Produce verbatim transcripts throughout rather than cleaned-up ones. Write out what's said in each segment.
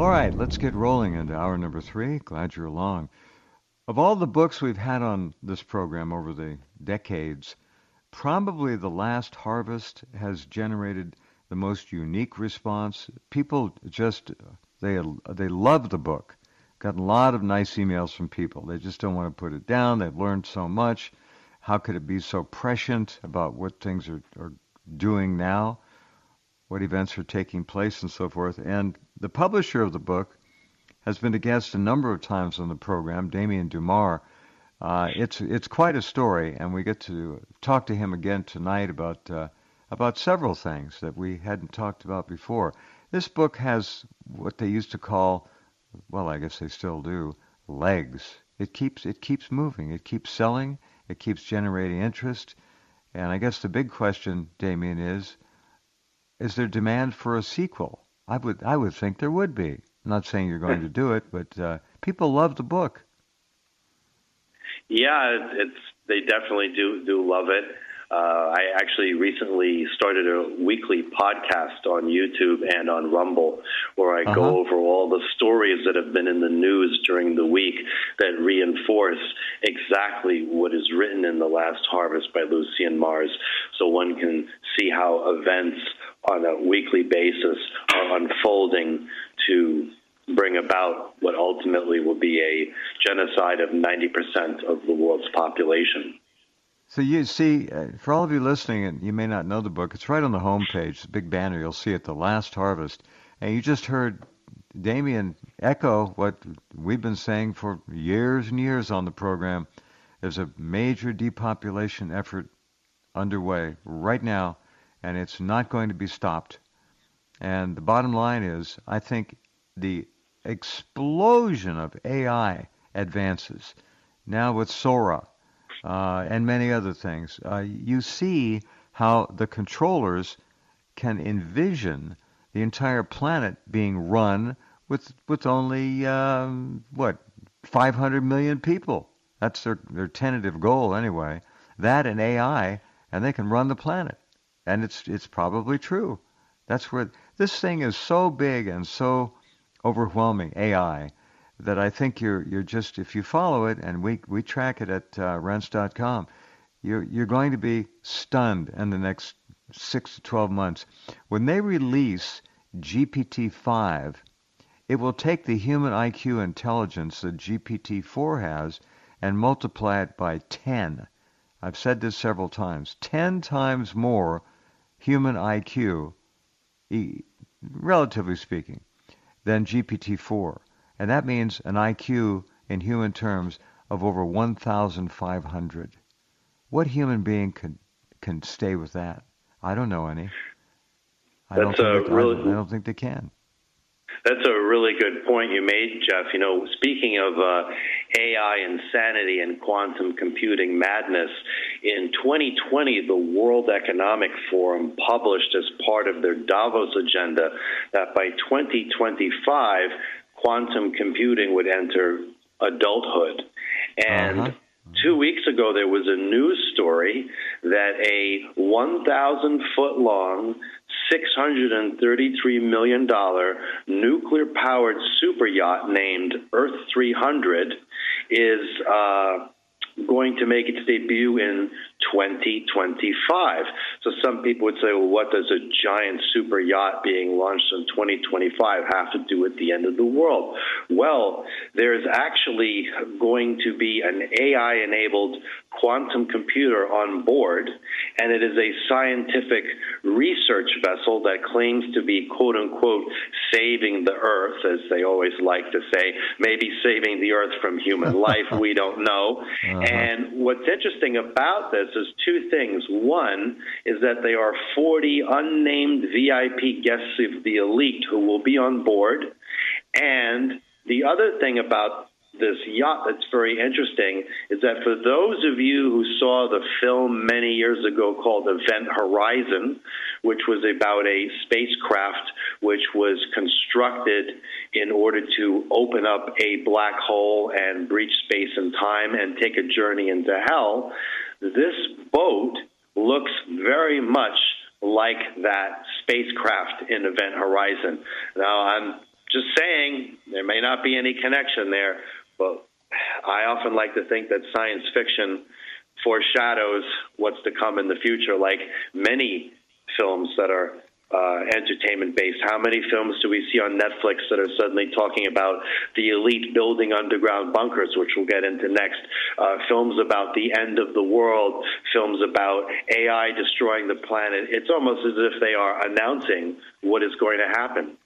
All right, let's get rolling into hour number three. Glad you're along. Of all the books we've had on this program over the decades, probably The Last Harvest has generated the most unique response. People just, they, they love the book. Gotten a lot of nice emails from people. They just don't want to put it down. They've learned so much. How could it be so prescient about what things are, are doing now, what events are taking place, and so forth. And the publisher of the book has been a guest a number of times on the program, Damien Dumar. Uh, it's it's quite a story, and we get to talk to him again tonight about uh, about several things that we hadn't talked about before. This book has what they used to call, well, I guess they still do, legs. It keeps it keeps moving. It keeps selling. It keeps generating interest. And I guess the big question, Damien, is, is there demand for a sequel? I would I would think there would be. I'm not saying you're going to do it, but uh, people love the book. Yeah, it's they definitely do do love it. Uh, I actually recently started a weekly podcast on YouTube and on Rumble where I uh-huh. go over all the stories that have been in the news during the week that reinforce exactly what is written in The Last Harvest by Lucien Mars, so one can see how events on a weekly basis are unfolding to bring about what ultimately will be a genocide of ninety percent of the world's population. So you see, uh, for all of you listening, and you may not know the book, it's right on the home page, the big banner. You'll see it, The Last Harvest. And you just heard Damien echo what we've been saying for years and years on the program. There's a major depopulation effort underway right now, and it's not going to be stopped. And the bottom line is, I think the explosion of A I advances, now with Sora, Uh, and many other things. Uh, you see how the controllers can envision the entire planet being run with with only, um, what, five hundred million people. That's their, their tentative goal anyway. That and A I, and they can run the planet. And it's it's probably true. That's where this thing is so big and so overwhelming, A I, that I think you're you're just, if you follow it, and we we track it at uh, rense dot com, you're you're going to be stunned in the next six to twelve months. When they release G P T five, it will take the human I Q intelligence that G P T four has and multiply it by ten. I've said this several times. ten times more human I Q, relatively speaking, than G P T four. And that means an I Q in human terms of over one thousand five hundred. What human being can can stay with that? I don't know any. I don't, think they, really, I, I don't think they can. That's a really good point you made, Jeff. You know, speaking of uh, A I insanity and quantum computing madness, in twenty twenty, the World Economic Forum published as part of their Davos agenda that by twenty twenty-five, quantum computing would enter adulthood. And uh-huh. two weeks ago, there was a news story that a one thousand foot long, six hundred thirty-three million dollars nuclear-powered super yacht named Earth three hundred is uh, going to make its debut in twenty twenty-five. So some people would say, well, what does a giant super yacht being launched in twenty twenty-five have to do with the end of the world? Well, there's actually going to be an A I-enabled quantum computer on board, and it is a scientific research vessel that claims to be, quote-unquote, saving the Earth, as they always like to say, maybe saving the Earth from human life, we don't know. Uh-huh. And what's interesting about this is two things. One is that there are forty unnamed V I P guests of the elite who will be on board. And the other thing about this yacht that's very interesting is that for those of you who saw the film many years ago called Event Horizon, which was about a spacecraft which was constructed in order to open up a black hole and breach space and time and take a journey into hell, this boat looks very much like that spacecraft in Event Horizon. Now, I'm just saying, there may not be any connection there, but I often like to think that science fiction foreshadows what's to come in the future, like many films that are uh, entertainment-based. How many films do we see on Netflix that are suddenly talking about the elite building underground bunkers, which we'll get into next, uh, films about the end of the world, films about A I destroying the planet. It's almost as if they are announcing what is going to happen.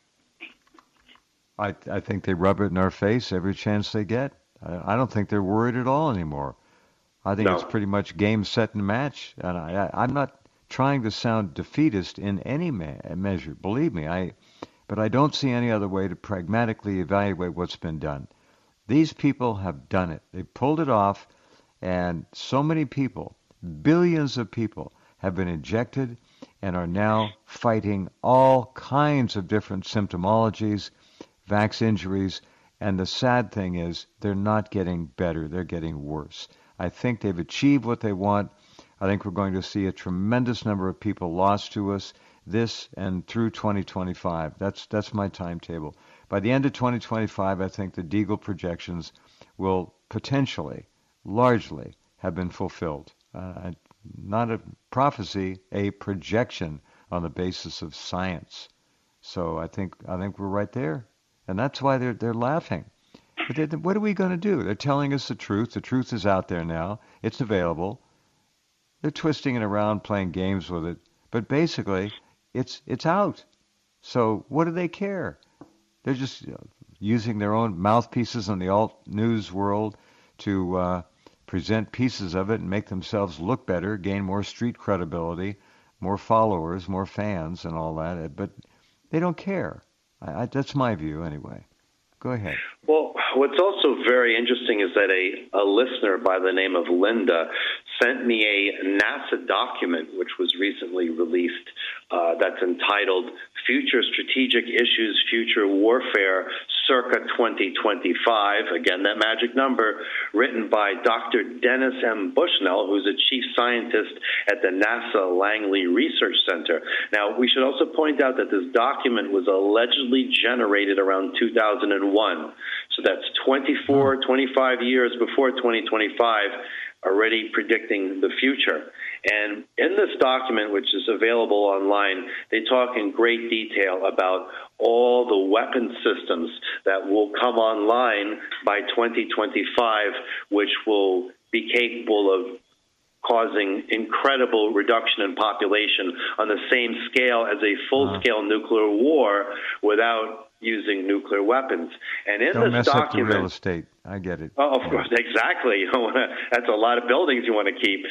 I, I think they rub it in our face every chance they get. I, I don't think they're worried at all anymore. I think no. It's pretty much game, set, and match. And I, I, I'm not trying to sound defeatist in any ma- measure. Believe me, I. But I don't see any other way to pragmatically evaluate what's been done. These people have done it. They pulled it off, and so many people, billions of people, have been injected and are now fighting all kinds of different symptomologies, vax injuries, and the sad thing is they're not getting better. They're getting worse. I think they've achieved what they want. I think we're going to see a tremendous number of people lost to us this and through twenty twenty-five. That's that's my timetable. By the end of twenty twenty-five, I think the Deagle projections will potentially, largely, have been fulfilled. Uh, not a prophecy, a projection on the basis of science. So I think I think we're right there, and that's why they're they're laughing. But they, what are we going to do? They're telling us the truth. The truth is out there now. It's available. They're twisting it around, playing games with it. But basically, it's it's out. So what do they care? They're just you know, using their own mouthpieces in the alt news world to uh, present pieces of it and make themselves look better, gain more street credibility, more followers, more fans, and all that. But they don't care. I, I, that's my view, anyway. Go ahead. Well, what's also very interesting is that a, a listener by the name of Linda sent me a NASA document which was recently released uh, that's entitled Future Strategic Issues, Future Warfare, circa twenty twenty-five. Again, that magic number, written by Doctor Dennis M. Bushnell, who's a chief scientist at the NASA Langley Research Center. Now, we should also point out that this document was allegedly generated around two thousand one. So that's twenty-four, twenty-five years before twenty twenty-five, already predicting the future. And in this document, which is available online, they talk in great detail about all the weapon systems that will come online by twenty twenty-five, which will be capable of causing incredible reduction in population on the same scale as a full-scale nuclear war without using nuclear weapons. And in Don't this mess document, up the real estate. I get it. Oh, of yeah. course, exactly. You don't wanna, that's a lot of buildings you want to keep.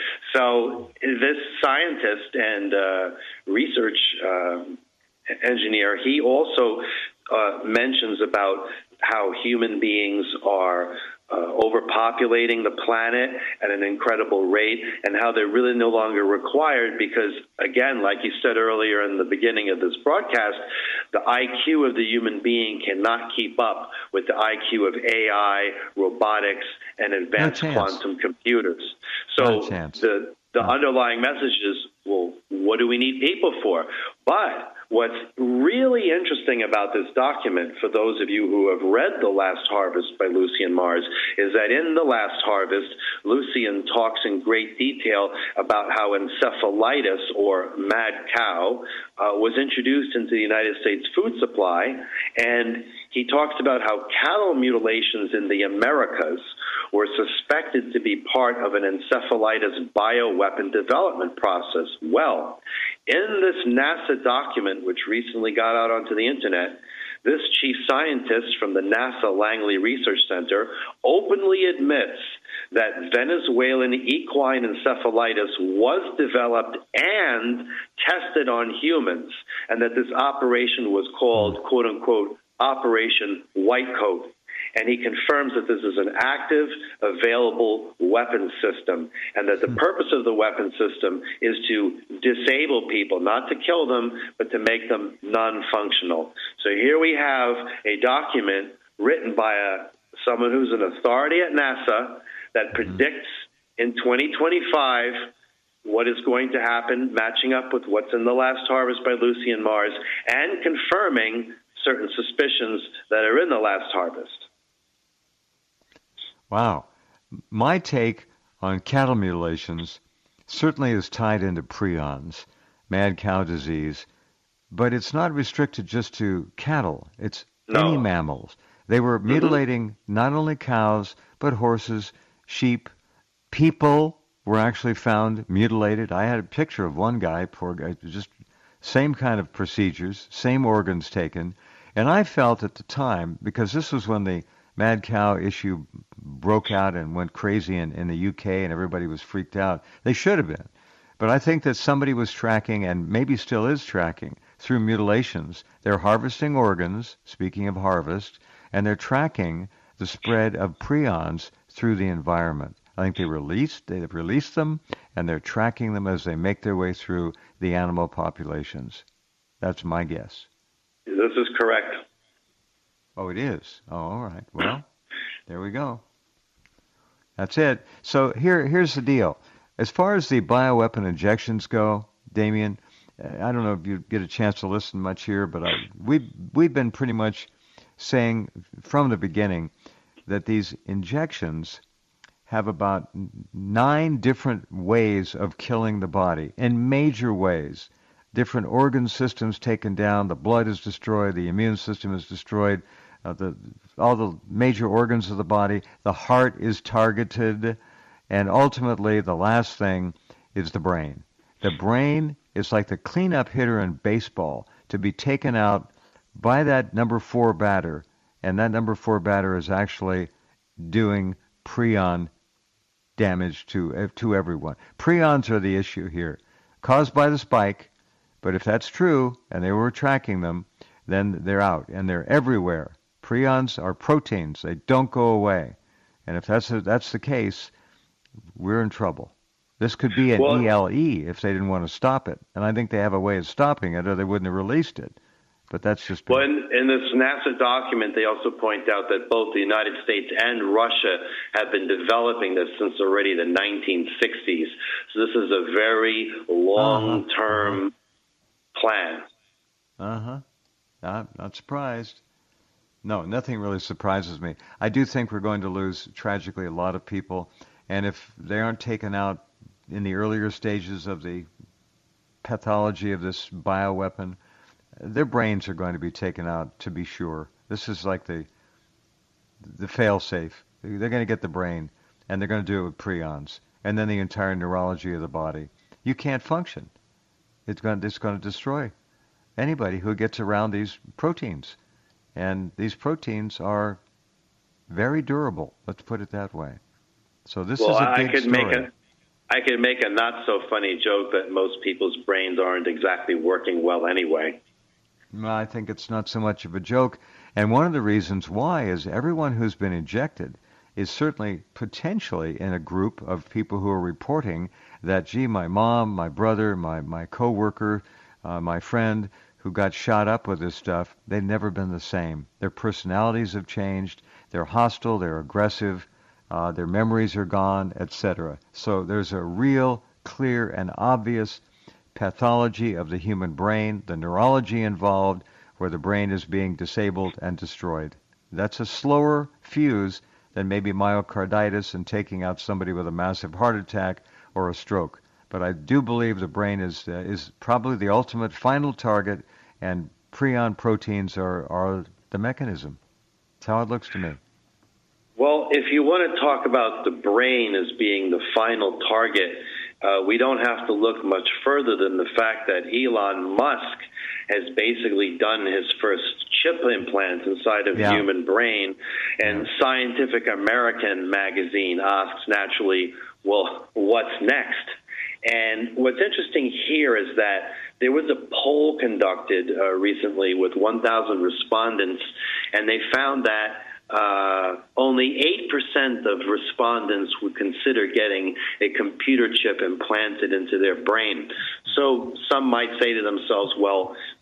So this scientist and uh, research uh, engineer, he also uh, mentions about how human beings are Uh, overpopulating the planet at an incredible rate, and how they're really no longer required because, again, like you said earlier in the beginning of this broadcast, the I Q of the human being cannot keep up with the I Q of A I, robotics, and advanced no quantum computers. So no the, the no. underlying message is, well, what do we need people for? But what's really interesting about this document, for those of you who have read The Last Harvest by Lucien Mars, is that in The Last Harvest, Lucien talks in great detail about how encephalitis, or mad cow, uh, was introduced into the United States food supply, and he talks about how cattle mutilations in the Americas were suspected to be part of an encephalitis bioweapon development process. Well, in this NASA document, which recently got out onto the internet, this chief scientist from the NASA Langley Research Center openly admits that Venezuelan equine encephalitis was developed and tested on humans, and that this operation was called, quote-unquote, Operation White Coat. And he confirms that this is an active, available weapon system, and that the purpose of the weapon system is to disable people, not to kill them, but to make them non-functional. So here we have a document written by a, someone who's an authority at NASA that predicts in twenty twenty-five what is going to happen, matching up with what's in The Last Harvest by Lucien Mars, and confirming certain suspicions that are in the last harvest. Wow. My take on cattle mutilations certainly is tied into prions, mad cow disease, but it's not restricted just to cattle. It's no. any mammals. They were mm-hmm. mutilating not only cows, but horses, sheep. People were actually found mutilated. I had a picture of one guy, poor guy, just same kind of procedures, same organs taken. And I felt at the time, because this was when the mad cow issue broke out and went crazy in, in the U K and everybody was freaked out. They should have been. But I think that somebody was tracking, and maybe still is tracking, through mutilations. They're harvesting organs, speaking of harvest, and they're tracking the spread of prions through the environment. I think they released, they've released them, and they're tracking them as they make their way through the animal populations. That's my guess. This is correct. Oh, it is? Oh, all right. Well, there we go. That's it. So here, here's the deal. As far as the bioweapon injections go, Damien, I don't know if you get a chance to listen much here, but I, we've, we've been pretty much saying from the beginning that these injections have about nine different ways of killing the body, in major ways. Different organ systems taken down, the blood is destroyed, the immune system is destroyed, uh, the, all the major organs of the body, the heart is targeted, and ultimately the last thing is the brain. The brain is like the cleanup hitter in baseball, to be taken out by that number four batter, and that number four batter is actually doing prion damage to to everyone. Prions are the issue here, caused by the spike, but if that's true, and they were tracking them, then they're out, and they're everywhere. Prions are proteins. They don't go away. And if that's a, that's the case, we're in trouble. This could be an well, E L E if they didn't want to stop it. And I think they have a way of stopping it, or they wouldn't have released it. But that's just... Well, in, in this NASA document, they also point out that both the United States and Russia have been developing this since already the nineteen sixties. So this is a very long-term uh-huh. plan. Uh-huh. Not, not surprised. No, nothing really surprises me. I do think we're going to lose, tragically, a lot of people. And if they aren't taken out in the earlier stages of the pathology of this bioweapon, their brains are going to be taken out, to be sure. This is like the the fail-safe. They're going to get the brain, and they're going to do it with prions, and then the entire neurology of the body. You can't function. It's going to, it's going to destroy anybody who gets around these proteins. And these proteins are very durable, let's put it that way. So this well, is a big I could story. Make a, I could make a not-so-funny joke that most people's brains aren't exactly working well anyway. Well, I think it's not so much of a joke. And one of the reasons why is everyone who's been injected is certainly potentially in a group of people who are reporting that, gee, my mom, my brother, my, my coworker, uh, my friend who got shot up with this stuff, they've never been the same. Their personalities have changed. They're hostile. They're aggressive. Uh, their memories are gone, et cetera. So there's a real, clear, and obvious pathology of the human brain, the neurology involved, where the brain is being disabled and destroyed. That's a slower fuse than maybe myocarditis and taking out somebody with a massive heart attack or a stroke. But I do believe the brain is uh, is probably the ultimate final target, and prion proteins are, are the mechanism. That's how it looks to me. Well, if you want to talk about the brain as being the final target, uh, we don't have to look much further than the fact that Elon Musk has basically done his first chip implant inside of yeah. the human brain. And yeah. Scientific American magazine asks naturally, well, what's next? And what's interesting here is that there was a poll conducted uh, recently with one thousand respondents, and they found that uh, only eight percent of respondents would consider getting a computer chip implanted into their brain. So some might say to themselves, well,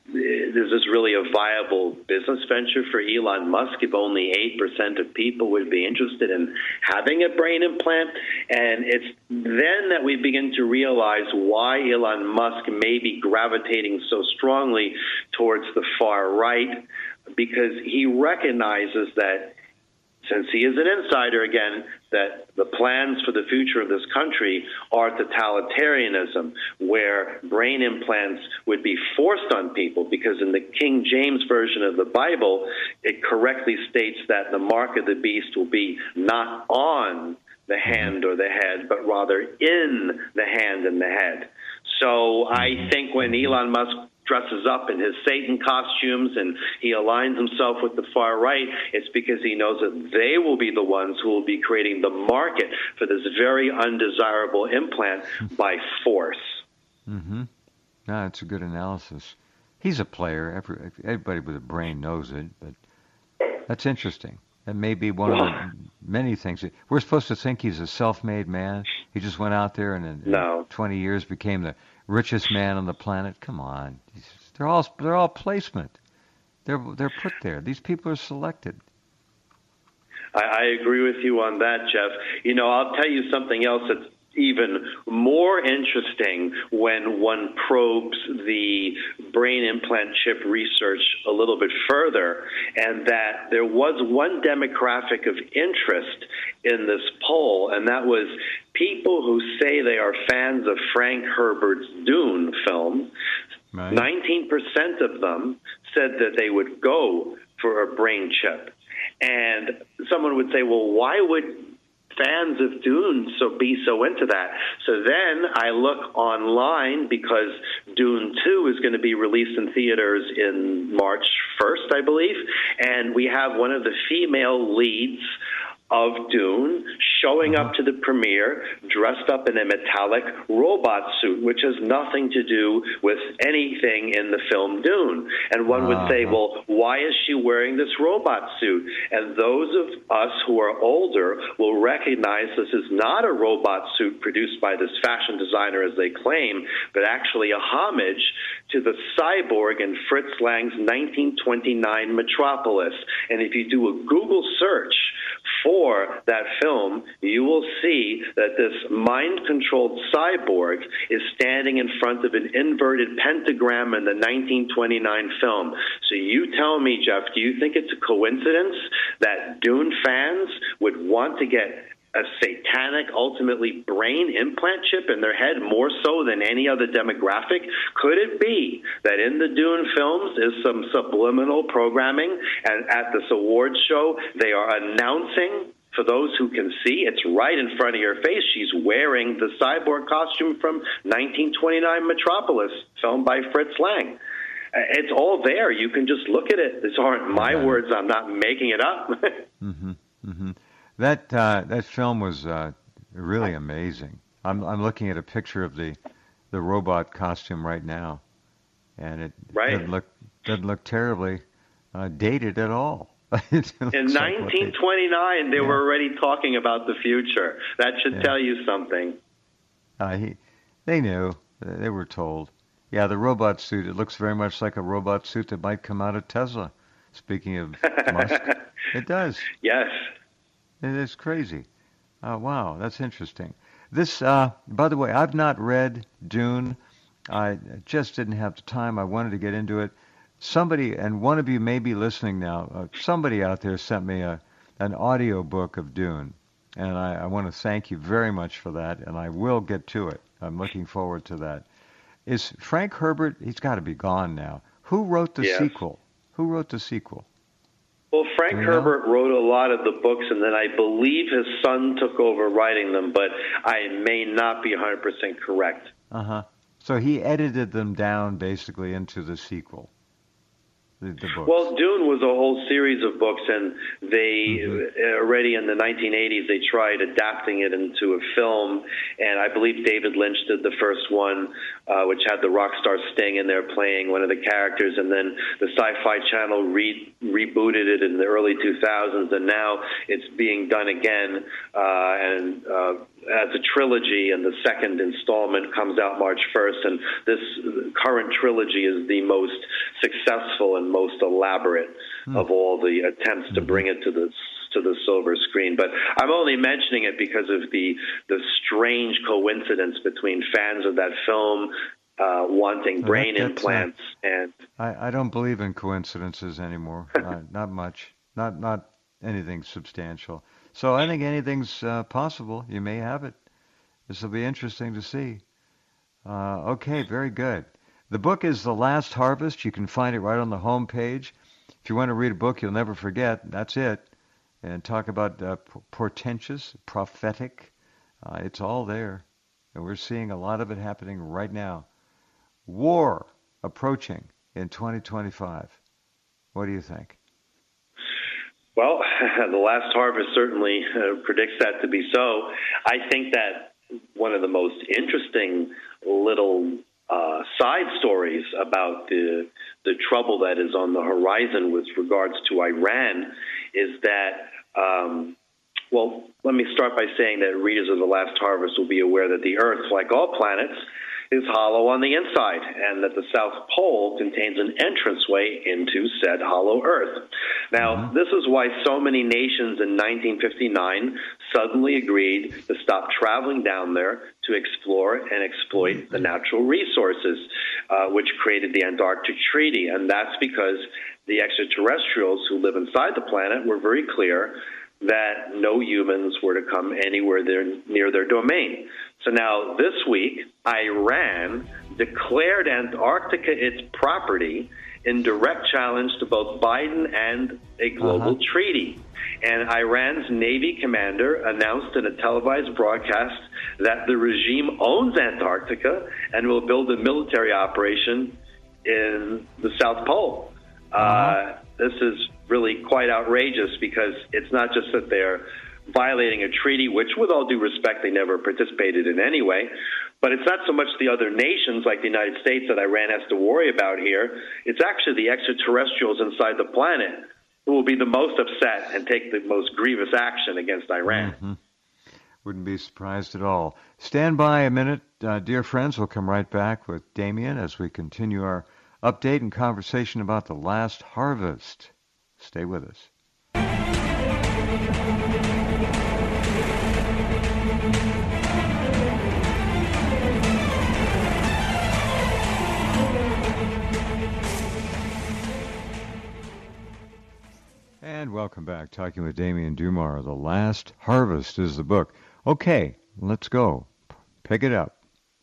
is this really a viable business venture for Elon Musk if only eight percent of people would be interested in having a brain implant? And it's then that we begin to realize why Elon Musk may be gravitating so strongly towards the far right, because he recognizes that, since he is an insider again, that the plans for the future of this country are totalitarianism, where brain implants would be forced on people, because in the King James Version of the Bible, it correctly states that the mark of the beast will be not on the hand or the head, but rather in the hand and the head. So I think when Elon Musk dresses up in his Satan costumes and he aligns himself with the far right, it's because he knows that they will be the ones who will be creating the market for this very undesirable implant by force. Mm-hmm. No, that's a good analysis. He's a player. Every, everybody with a brain knows it, but that's interesting. That may be one of the many things. We're supposed to think he's a self-made man. He just went out there and in, no. in twenty years became the richest man on the planet. Come on, they're all they're all placement. They're they're put there. These people are selected. I, I agree with you on that, Jeff. You know, I'll tell you something else that's even more interesting when one probes the brain implant chip research a little bit further, and that there was one demographic of interest in this poll, and that was people who say they are fans of Frank Herbert's Dune film. Right. nineteen percent of them said that they would go for a brain chip. And someone would say, well, why would fans of Dune so be so into that? So then I look online, because Dune two is going to be released in theaters in March first, I believe, and we have one of the female leads of Dune showing up to the premiere dressed up in a metallic robot suit, which has nothing to do with anything in the film Dune. And one would say, well, why is she wearing this robot suit? And those of us who are older will recognize this is not a robot suit produced by this fashion designer, as they claim, but actually a homage to the cyborg in Fritz Lang's nineteen twenty-nine Metropolis. And if you do a Google search for that film, you will see that this mind-controlled cyborg is standing in front of an inverted pentagram in the nineteen twenty-nine film. So you tell me, Jeff, do you think it's a coincidence that Dune fans would want to get a satanic, ultimately brain implant chip in their head more so than any other demographic? Could it be that in the Dune films is some subliminal programming, and at this awards show they are announcing, for those who can see, it's right in front of your face, she's wearing the cyborg costume from nineteen twenty-nine Metropolis, filmed by Fritz Lang. It's all there. You can just look at it. These aren't my words. I'm not making it up. mm-hmm. Mm-hmm. That uh, that film was uh, really amazing. I'm I'm looking at a picture of the the robot costume right now, and it right. doesn't look doesn't look terribly uh, dated at all. In nineteen twenty-nine, like they, they yeah. were already talking about the future. That should yeah. tell you something. Uh, he, they knew. They were told. Yeah, the robot suit. It looks very much like a robot suit that might come out of Tesla. Speaking of Musk, it does. Yes. It is crazy. Uh, wow, that's interesting. This, uh, by the way, I've not read Dune. I just didn't have the time. I wanted to get into it. Somebody, and one of you may be listening now, uh, somebody out there sent me a an audio book of Dune, and I, I want to thank you very much for that, and I will get to it. I'm looking forward to that. Is Frank Herbert, he's got to be gone now. Who wrote the yes. sequel? Who wrote the sequel? Well, Frank Herbert know? wrote a lot of the books, and then I believe his son took over writing them, but I may not be one hundred percent correct. Uh-huh. So he edited them down basically into the sequel, the, the books. Well, Dune was a whole series of books, and they mm-hmm. already in the nineteen eighties, they tried adapting it into a film, and I believe David Lynch did the first one, uh, which had the rock star Sting in there playing one of the characters, and then the Sci-Fi Channel re- rebooted it in the early two thousands, and now it's being done again, uh, and uh, as a trilogy, and the second installment comes out March first. And this current trilogy is the most successful and most elaborate mm. of all the attempts to bring it to the to the silver screen. But I'm only mentioning it because of the the strange coincidence between fans of that film uh, wanting no, brain that, implants uh, and. I, I don't believe in coincidences anymore. not, not much. Not not anything substantial. So I think anything's uh, possible. You may have it. This will be interesting to see. Uh, okay, very good. The book is The Last Harvest. You can find it right on the home page. If you want to read a book you'll never forget, that's it. And talk about uh, portentous, prophetic. Uh, it's all there. And we're seeing a lot of it happening right now. War approaching in twenty twenty-five. What do you think? Well, The Last Harvest certainly uh, predicts that to be so. I think that one of the most interesting little uh, side stories about the the trouble that is on the horizon with regards to Iran is that, um, well, let me start by saying that readers of The Last Harvest will be aware that the Earth, like all planets, is hollow on the inside, and that the South Pole contains an entranceway into said hollow Earth. Now, mm-hmm. this is why so many nations in nineteen fifty-nine suddenly agreed to stop traveling down there to explore and exploit mm-hmm. the natural resources, uh, which created the Antarctic Treaty. And that's because the extraterrestrials who live inside the planet were very clear that no humans were to come anywhere there, near their domain. So now this week, Iran declared Antarctica its property in direct challenge to both Biden and a global uh-huh. treaty. And Iran's Navy commander announced in a televised broadcast that the regime owns Antarctica and will build a military operation in the South Pole. Uh-huh. Uh, this is really quite outrageous because it's not just that they're violating a treaty, which with all due respect, they never participated in anyway, but it's not so much the other nations like the United States that Iran has to worry about here. It's actually the extraterrestrials inside the planet who will be the most upset and take the most grievous action against Iran. Mm-hmm. Wouldn't be surprised at all. Stand by a minute, uh, dear friends. We'll come right back with Damien as we continue our update and conversation about The Last Harvest. Stay with us. And welcome back. Talking with Damien Dumar. The Last Harvest is the book. Okay, let's go. Pick it up.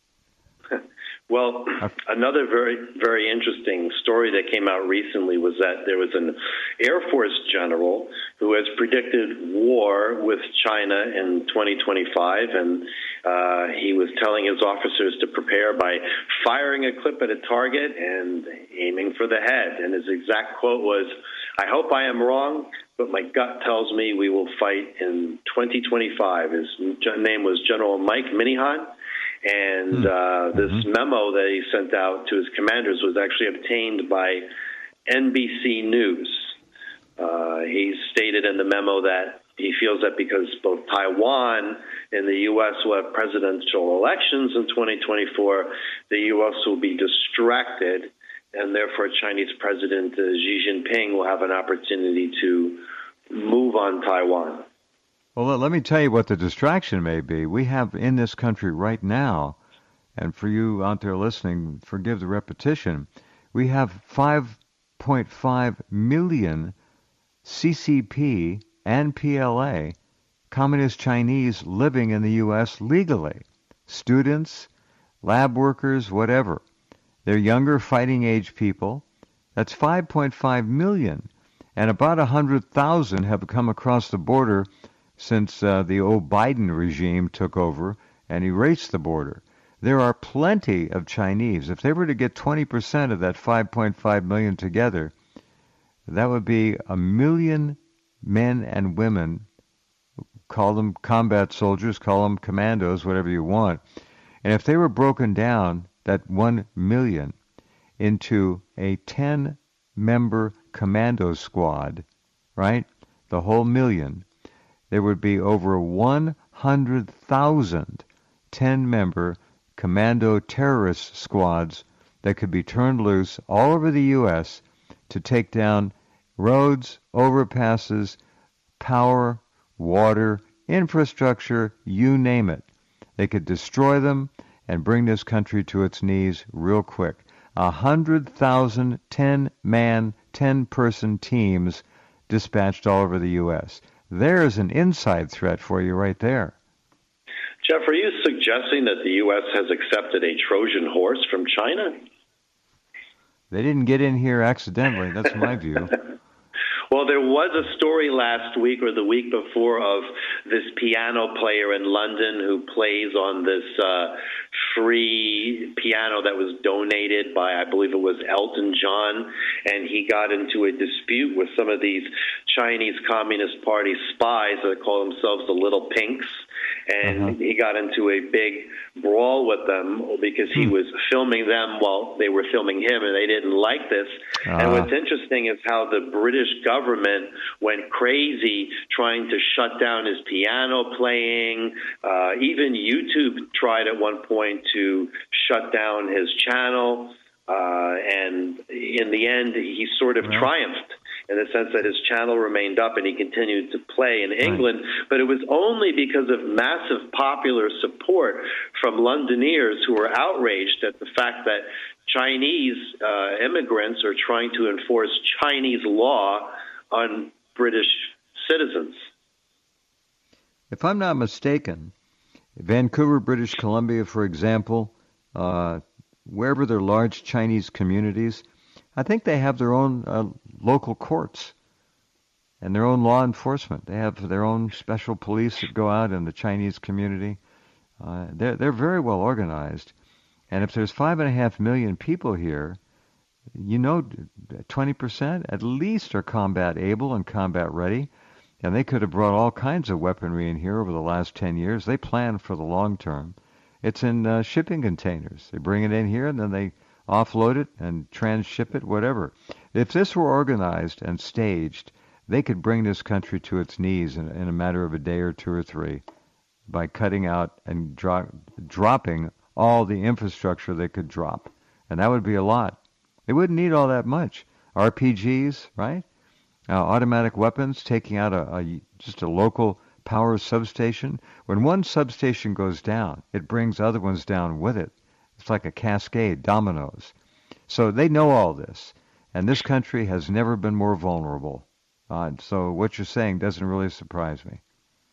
Well, another very, very interesting story that came out recently was that there was an Air Force general who has predicted war with China in twenty twenty-five, and uh, he was telling his officers to prepare by firing a clip at a target and aiming for the head. And his exact quote was, "I hope I am wrong, but my gut tells me we will fight in twenty twenty-five. His name was General Mike Minihan. And uh, this mm-hmm. memo that he sent out to his commanders was actually obtained by N B C News. Uh, he stated in the memo that he feels that because both Taiwan and the U S will have presidential elections in twenty twenty-four, the U S will be distracted, and therefore Chinese President uh, Xi Jinping will have an opportunity to move on Taiwan. Well, let me tell you what the distraction may be. We have in this country right now, and for you out there listening, forgive the repetition, we have five point five million C C P and P L A, Communist Chinese, living in the U S legally. Students, lab workers, whatever. They're younger fighting age people. That's five point five million. And about one hundred thousand have come across the border since uh, the old Biden regime took over and erased the border. There are plenty of Chinese. If they were to get twenty percent of that five point five million together, that would be a million men and women, call them combat soldiers, call them commandos, whatever you want. And if they were broken down, that one million, into a ten-member commando squad, right, the whole million, there would be over one hundred thousand ten-member commando terrorist squads that could be turned loose all over the U S to take down roads, overpasses, power, water, infrastructure, you name it. They could destroy them and bring this country to its knees real quick. A hundred thousand ten-man, ten-person teams dispatched all over the U S. There's an inside threat for you right there. Jeff, are you suggesting that the U S has accepted a Trojan horse from China? They didn't get in here accidentally. That's my view. Well, there was a story last week or the week before of this piano player in London who plays on this uh, free piano that was donated by, I believe it was Elton John, and he got into a dispute with some of these Chinese Communist Party spies that call themselves the Little Pinks, and uh-huh. he got into a big brawl with them because he hmm. was filming them while they were filming him, and they didn't like this. Uh-huh. And what's interesting is how the British government went crazy trying to shut down his piano playing. Uh, even YouTube tried at one point to shut down his channel, uh, and in the end, he sort of right. triumphed in the sense that his channel remained up and he continued to play in England. Right. But it was only because of massive popular support from Londoners who were outraged at the fact that Chinese uh, immigrants are trying to enforce Chinese law on British citizens. If I'm not mistaken, Vancouver, British Columbia, for example, uh, wherever there are large Chinese communities, I think they have their own uh, local courts and their own law enforcement. They have their own special police that go out in the Chinese community. Uh, they're, they're very well organized. And if there's five and a half million people here, you know, twenty percent at least are combat able and combat ready. And they could have brought all kinds of weaponry in here over the last ten years. They plan for the long term. It's in uh, shipping containers. They bring it in here and then they offload it and transship it, whatever. If this were organized and staged, they could bring this country to its knees in, in a matter of a day or two or three by cutting out and dro- dropping all the infrastructure they could drop. And that would be a lot. They wouldn't need all that much. R P Gs, right? Uh, automatic weapons, taking out a, a just a local power substation. When one substation goes down, it brings other ones down with it. It's like a cascade, dominoes. So they know all this. And this country has never been more vulnerable. Uh, so what you're saying doesn't really surprise me.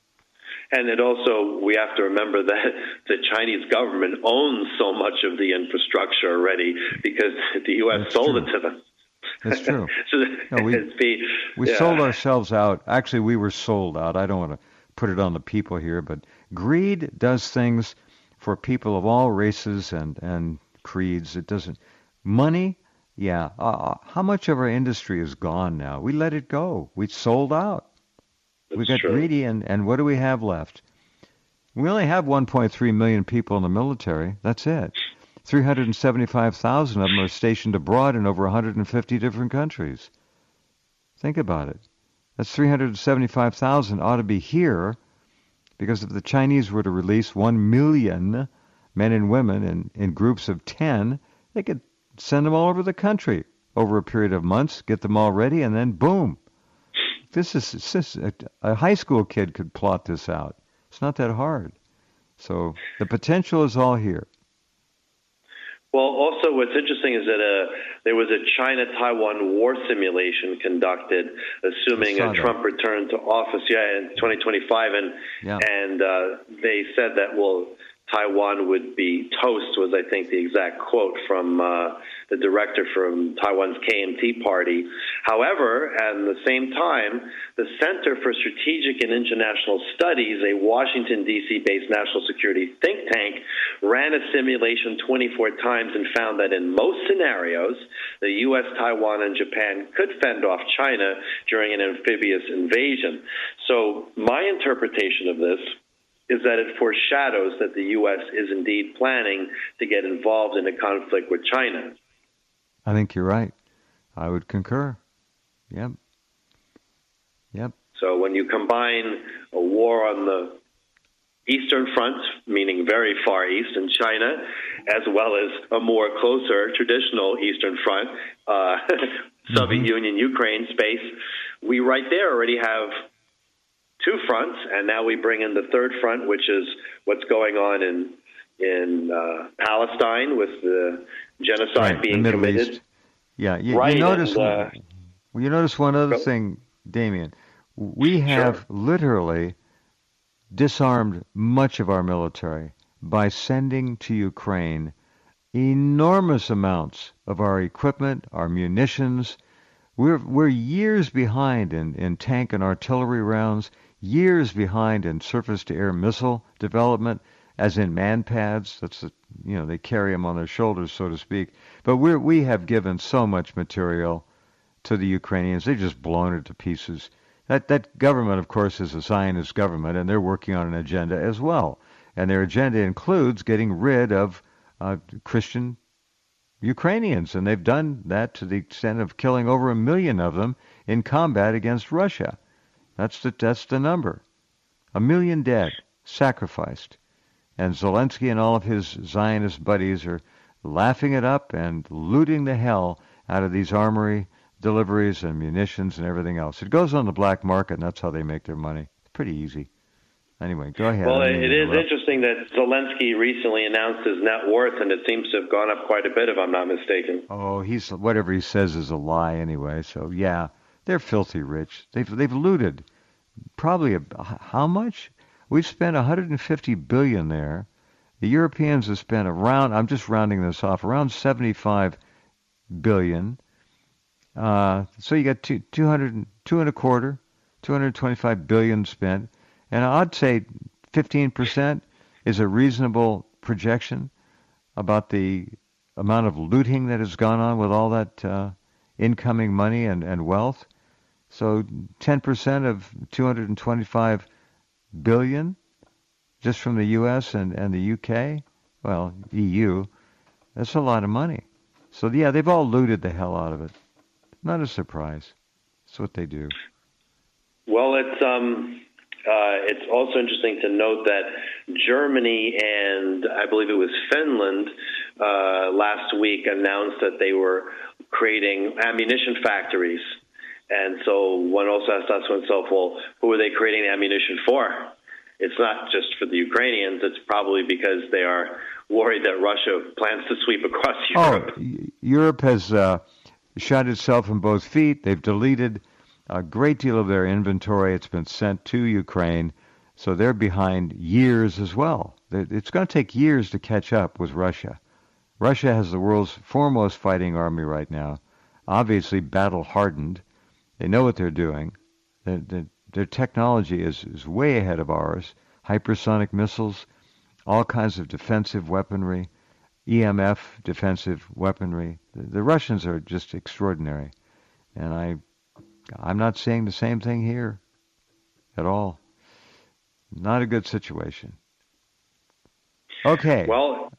And it also, we have to remember that the Chinese government owns so much of the infrastructure already because the U S That's sold true. it to them. That's true. so no, we be, we yeah. sold ourselves out. Actually, we were sold out. I don't want to put it on the people here, but greed does things for people of all races and, and creeds. It doesn't. Money, yeah. Uh, how much of our industry is gone now? We let it go. We sold out. That's we got true. greedy, and, and what do we have left? We only have one point three million people in the military. That's it. three hundred seventy-five thousand of them are stationed abroad in over one hundred fifty different countries. Think about it. That's three hundred seventy-five thousand ought to be here, because if the Chinese were to release one million men and women in, in groups of ten, they could send them all over the country over a period of months, get them all ready, and then boom. This is, this is a, a high school kid could plot this out. It's not that hard. So the potential is all here. Well, also what's interesting is that uh, there was a China-Taiwan war simulation conducted, assuming a Trump that. return to office, yeah, in twenty twenty-five, and yeah. and uh, they said that, well, Taiwan would be toast, was I think the exact quote from uh, the director from Taiwan's K M T party. However, at the same time, the Center for Strategic and International Studies, a Washington, D C-based national security think tank, ran a simulation twenty-four times and found that in most scenarios, the U S, Taiwan, and Japan could fend off China during an amphibious invasion. So my interpretation of this is that it foreshadows that the U S is indeed planning to get involved in a conflict with China. I think you're right. I would concur. Yep. Yep. So when you combine a war on the Eastern Front, meaning very far east in China, as well as a more closer traditional Eastern Front, uh, Soviet mm-hmm. Union, Ukraine space, we right there already have two fronts, and now we bring in the third front, which is what's going on in in uh, Palestine with the genocide right, being the Middle committed. East. Yeah, you, right, you notice. And, uh, you notice one other go. thing, Damien. We have sure. literally disarmed much of our military by sending to Ukraine enormous amounts of our equipment, our munitions. We're we're years behind in, in tank and artillery rounds, years behind in surface-to-air missile development, as in man pads. That's the, you know, they carry them on their shoulders, so to speak. But we we have given so much material to the Ukrainians. They've just blown it to pieces. That that government, of course, is a Zionist government, and they're working on an agenda as well. And their agenda includes getting rid of uh, Christian Ukrainians, and they've done that to the extent of killing over a million of them in combat against Russia. That's the that's the number. A million dead, sacrificed. And Zelensky and all of his Zionist buddies are laughing it up and looting the hell out of these armory deliveries and munitions and everything else. It goes on the black market, and that's how they make their money. It's pretty easy. Anyway, go ahead. Well, it is interesting that Zelensky recently announced his net worth, and it seems to have gone up quite a bit, if I'm not mistaken. Oh, he's whatever he says is a lie anyway. So yeah, they're filthy rich. They've they've looted probably a, how much? We've spent one hundred fifty billion dollars there. The Europeans have spent around, I'm just rounding this off, around seventy-five billion dollars. Uh, so you got two, 200, two and a quarter, two hundred twenty-five billion dollars spent. And I'd say fifteen percent is a reasonable projection about the amount of looting that has gone on with all that uh, incoming money and, and wealth. So ten percent of two hundred twenty-five billion dollars just from the U S and, and the U K, well, E U, that's a lot of money. So yeah, they've all looted the hell out of it. Not a surprise. That's what they do. Well, it's um, uh, it's also interesting to note that Germany and I believe it was Finland uh, last week announced that they were creating ammunition factories. And so one also has to ask oneself, well, who are they creating ammunition for? It's not just for the Ukrainians. It's probably because they are worried that Russia plans to sweep across Europe. Oh, Europe has uh, shot itself in both feet. They've deleted a great deal of their inventory. It's been sent to Ukraine, so they're behind years as well. It's going to take years to catch up with Russia. Russia has the world's foremost fighting army right now, obviously battle-hardened. They know what they're doing. Their, their, their technology is, is way ahead of ours. Hypersonic missiles, all kinds of defensive weaponry, E M F defensive weaponry. The, the Russians are just extraordinary. And I, I'm not saying the same thing here at all. Not a good situation. Okay. Well,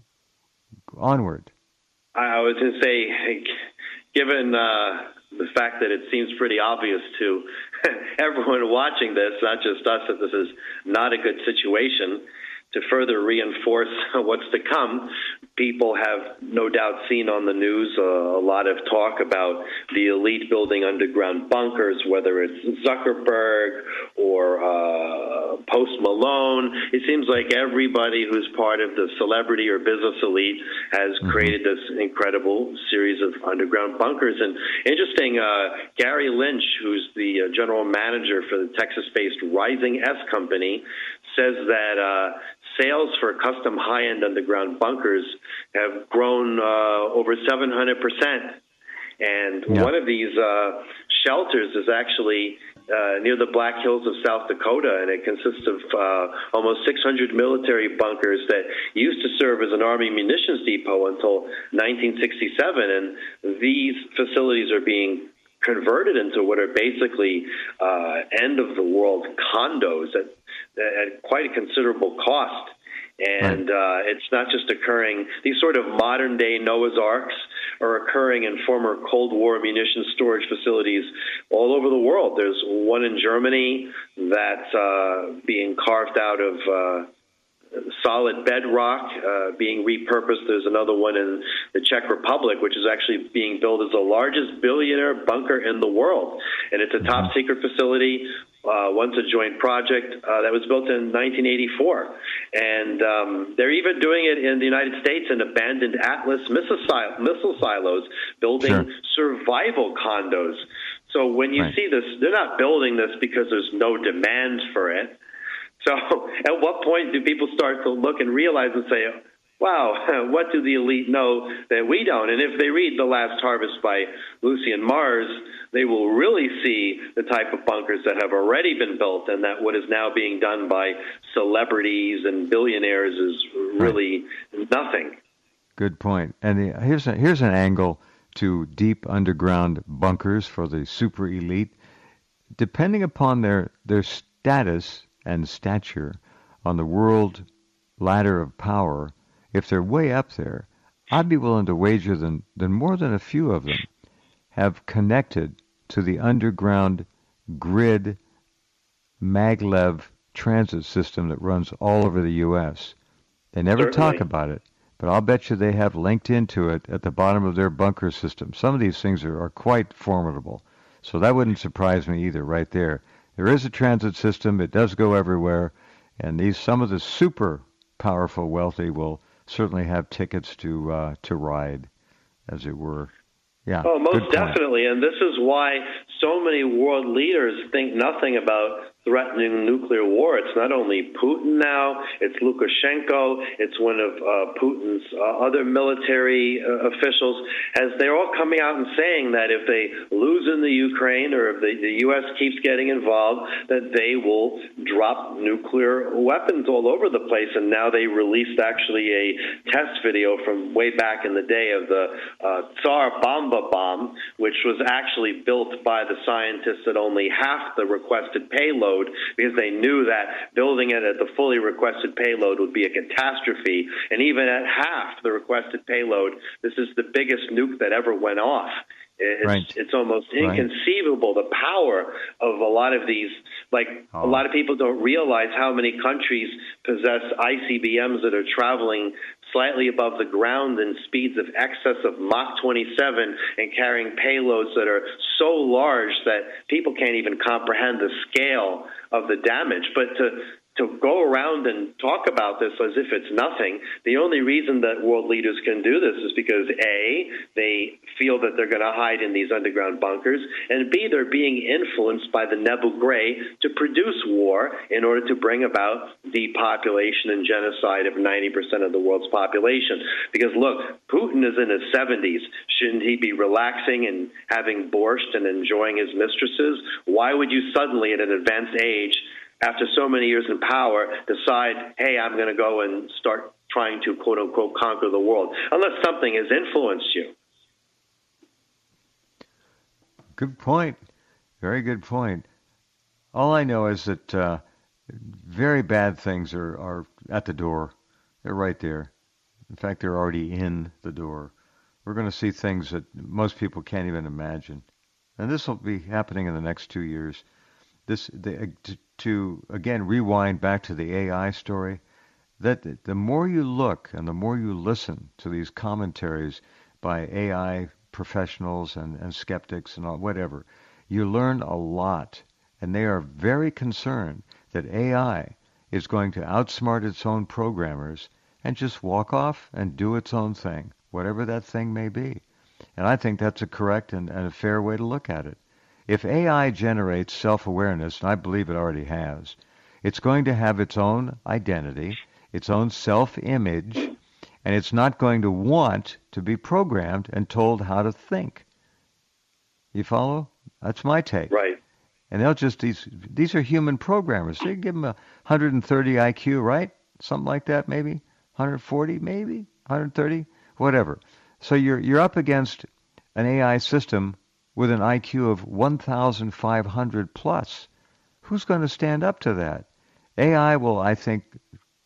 onward. I was going to say, given uh, the fact that it seems pretty obvious to everyone watching this, not just us, that this is not a good situation, to further reinforce what's to come, people have no doubt seen on the news uh, a lot of talk about the elite building underground bunkers, whether it's Zuckerberg or uh, Post Malone. It seems like everybody who's part of the celebrity or business elite has mm-hmm. created this incredible series of underground bunkers. And interesting, uh, Gary Lynch, who's the uh, general manager for the Texas-based Rising S Company, says that uh, sales for custom high-end underground bunkers have grown uh, over seven hundred percent. And yeah. one of these uh, shelters is actually uh, near the Black Hills of South Dakota, and it consists of uh, almost six hundred military bunkers that used to serve as an Army munitions depot until nineteen sixty-seven. And these facilities are being converted into what are basically uh, end-of-the-world condos at, at quite a considerable cost. And uh, it's not just occurring, these sort of modern day Noah's Arks are occurring in former Cold War munition storage facilities all over the world. There's one in Germany that's uh, being carved out of uh, solid bedrock, uh, being repurposed. There's another one in the Czech Republic, which is actually being built as the largest billionaire bunker in the world. And it's a top secret facility. Uh, once a joint project uh, that was built in nineteen eighty-four. And um, they're even doing it in the United States in abandoned Atlas missile, sil- missile silos, building sure. survival condos. So when you right. see this, they're not building this because there's no demand for it. So at what point do people start to look and realize and say, wow, what do the elite know that we don't? And if they read The Last Harvest by Lucien Mars, they will really see the type of bunkers that have already been built, and that what is now being done by celebrities and billionaires is really right. nothing. Good point. And the, here's a, here's an angle to deep underground bunkers for the super elite. Depending upon their, their status and stature on the world ladder of power, if they're way up there, I'd be willing to wager that, that more than a few of them have connected to the underground grid maglev transit system that runs all over the U S. They never Certainly. talk about it, but I'll bet you they have linked into it at the bottom of their bunker system. Some of these things are, are quite formidable. So that wouldn't surprise me either right there. There is a transit system. It does go everywhere. And these some of the super powerful wealthy will certainly have tickets to uh, to ride, as it were. Yeah. Oh, most definitely. And this is why so many world leaders think nothing about threatening nuclear war. It's not only Putin now, it's Lukashenko, it's one of uh, Putin's uh, other military uh, officials, as they're all coming out and saying that if they lose in the Ukraine or if the, the U S keeps getting involved, that they will drop nuclear weapons all over the place. And now they released actually a test video from way back in the day of the uh, Tsar Bomba bomb, which was actually built by the scientists at only half the requested payload, because they knew that building it at the fully requested payload would be a catastrophe. And even at half the requested payload, this is the biggest nuke that ever went off. It's, right. it's almost inconceivable, right. the power of a lot of these. Like, oh. a lot of people don't realize how many countries possess I C B Ms that are traveling slightly above the ground in speeds of excess of Mach twenty-seven and carrying payloads that are so large that people can't even comprehend the scale of the damage. But to to go around and talk about this as if it's nothing, the only reason that world leaders can do this is because, A, they feel that they're going to hide in these underground bunkers, and B, they're being influenced by the Nebel Gray to produce war in order to bring about depopulation and genocide of ninety percent of the world's population. Because, look, Putin is in his seventies. Shouldn't he be relaxing and having borscht and enjoying his mistresses? Why would you suddenly, at an advanced age, after so many years in power, decide, hey, I'm going to go and start trying to, quote-unquote, conquer the world, unless something has influenced you? Good point. Very good point. All I know is that uh, very bad things are, are at the door. They're right there. In fact, they're already in the door. We're going to see things that most people can't even imagine. And this will be happening in the next two years. This the, to, to, again, rewind back to the A I story, that the more you look and the more you listen to these commentaries by A I professionals and, and skeptics and all, whatever, you learn a lot. And they are very concerned that A I is going to outsmart its own programmers and just walk off and do its own thing, whatever that thing may be. And I think that's a correct and, and a fair way to look at it. If A I generates self-awareness, and I believe it already has, it's going to have its own identity, its own self-image, and it's not going to want to be programmed and told how to think. You follow? That's my take. Right. And they'll just, these these are human programmers. So you give them a one hundred thirty I Q, right? Something like that, maybe? one hundred forty, maybe? one hundred thirty? Whatever. So you're you're up against an A I system with an I Q of one thousand five hundred plus. Who's going to stand up to that? A I will, I think,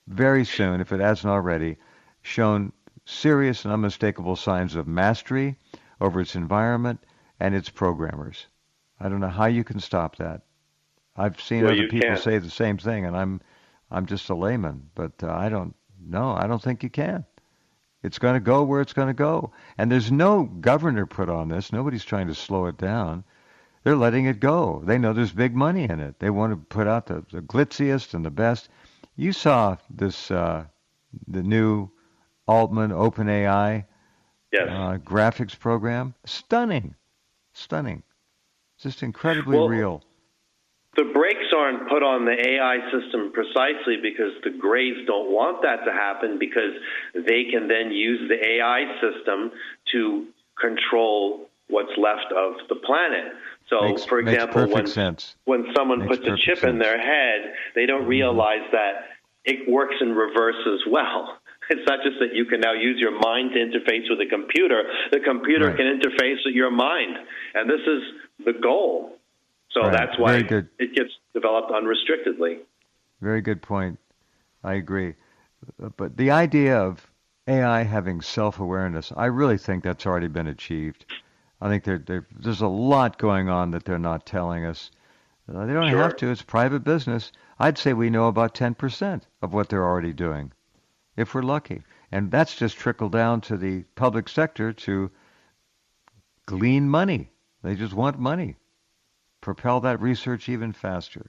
very soon, if it hasn't already, shown serious and unmistakable signs of mastery over its environment and its programmers. I don't know how you can stop that. I've seen Well, other you people can. say the same thing, and I'm I'm just a layman, but uh, I don't know. I don't think you can. It's going to go where it's going to go. And there's no governor put on this. Nobody's trying to slow it down. They're letting it go. They know there's big money in it. They want to put out the, the glitziest and the best. You saw this, uh, the new Altman OpenAI Yes. uh, graphics program. Stunning. Stunning. Just incredibly Well, real. The brakes aren't put on the A I system precisely because the Greys don't want that to happen, because they can then use the A I system to control what's left of the planet. So, Makes- for makes example, perfect when sense. when someone Makes puts a perfect chip in sense. their head, they don't realize that it works in reverse as well. It's not just that you can now use your mind to interface with a computer. The computer Right. can interface with your mind, and this is the goal. So Right. that's why Very good. it gets developed unrestrictedly. Very good point. I agree. But the idea of A I having self-awareness, I really think that's already been achieved. I think there, there, there's a lot going on that they're not telling us. Uh, they don't Sure. have to. It's private business. I'd say we know about ten percent of what they're already doing, if we're lucky. And that's just trickled down to the public sector to glean money. They just want money. Propel that research even faster.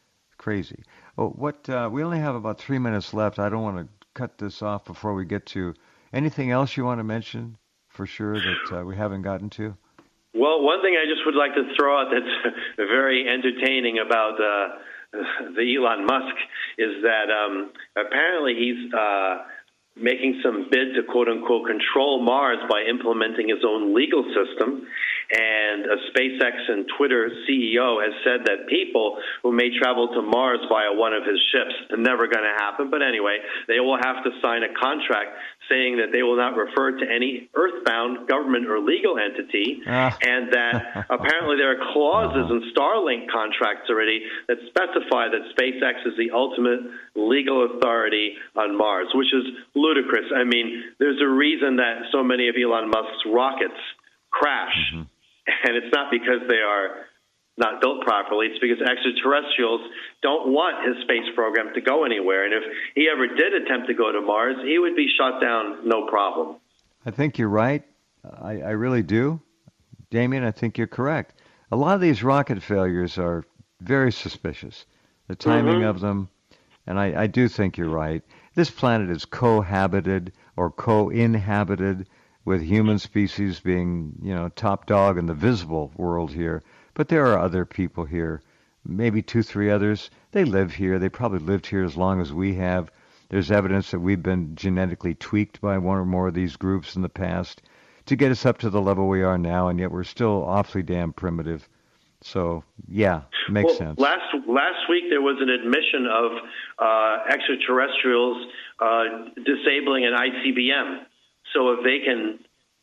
Crazy. Oh, what? Uh, we only have about three minutes left. I don't want to cut this off before we get to anything else you want to mention for sure that uh, we haven't gotten to. Well, one thing I just would like to throw out that's very entertaining about uh, the Elon Musk is that um, apparently he's uh, making some bid to quote-unquote control Mars by implementing his own legal system. And a SpaceX and Twitter C E O has said that people who may travel to Mars via one of his ships are never going to happen. But anyway, they will have to sign a contract saying that they will not refer to any earthbound government or legal entity, Ah. and that apparently there are clauses in Starlink contracts already that specify that SpaceX is the ultimate legal authority on Mars, which is ludicrous. I mean, there's a reason that so many of Elon Musk's rockets crash. Mm-hmm. And it's not because they are not built properly. It's because extraterrestrials don't want his space program to go anywhere. And if he ever did attempt to go to Mars, he would be shot down no problem. I think you're right. I, I really do. Damien, I think you're correct. A lot of these rocket failures are very suspicious. The timing Mhm. of them, and I, I do think you're right. This planet is cohabited or co-inhabited with human species being, you know, top dog in the visible world here. But there are other people here, maybe two, three others. They live here. They probably lived here as long as we have. There's evidence that we've been genetically tweaked by one or more of these groups in the past to get us up to the level we are now, and yet we're still awfully damn primitive. So, yeah, makes well, sense. Last last week there was an admission of uh, extraterrestrials uh, disabling an I C B M. So if they can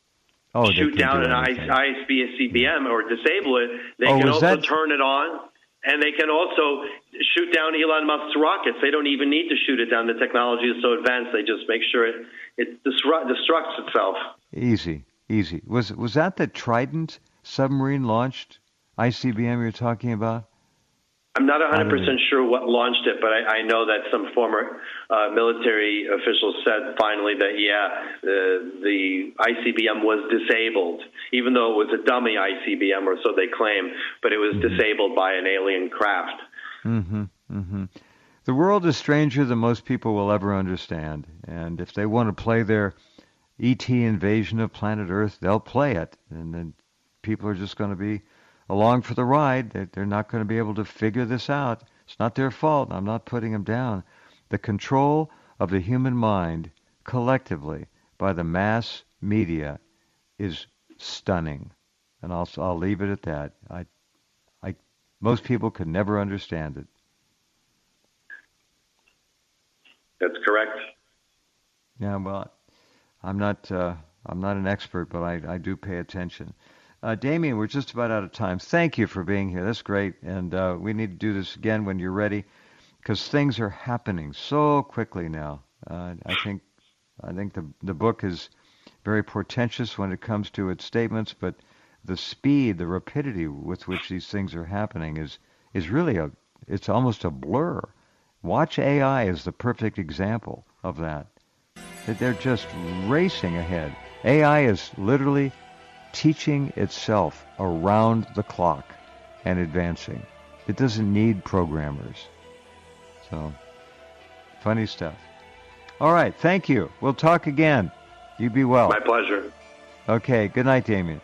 oh, shoot they can down do an I anything. C B M or disable it, they Oh, can was also that- turn it on, and they can also shoot down Elon Musk's rockets. They don't even need to shoot it down. The technology is so advanced, they just make sure it, it disrupt, destructs itself. Easy, easy. Was was that the Trident submarine launched I C B M you're talking about? I'm not one How hundred did percent sure what launched it, but I, I know that some former uh, military officials said finally that, yeah, uh, the I C B M was disabled, even though it was a dummy I C B M, or so they claim, but it was Mm-hmm. disabled by an alien craft. Mm-hmm. Mm-hmm. The world is stranger than most people will ever understand, and if they want to play their E T invasion of planet Earth, they'll play it, and then people are just going to be along for the ride. They're, they're not going to be able to figure this out. It's not their fault. I'm not putting them down. The control of the human mind collectively by the mass media is stunning, and I'll I'll leave it at that. I, I, most people could never understand it. That's correct. Yeah, well, I'm not uh, I'm not an expert, but I, I do pay attention. Uh, Damien, we're just about out of time. Thank you for being here. That's great, and uh, we need to do this again when you're ready. because things are happening so quickly now. Uh, I think I think the the book is very portentous when it comes to its statements, but the speed, the rapidity with which these things are happening is is really a it's almost a blur. Watch A I as the perfect example of that. That they're just racing ahead. A I is literally teaching itself around the clock and advancing. It doesn't need programmers. So, funny stuff. All right, thank you. We'll talk again. You be well. My pleasure. Okay, good night, Damien.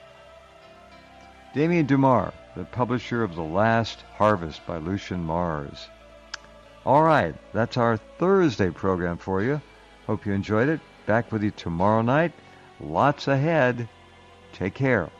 Damien Dumar, the publisher of The Last Harvest by Lucien Mars. All right, that's our Thursday program for you. Hope you enjoyed it. Back with you tomorrow night. Lots ahead. Take care.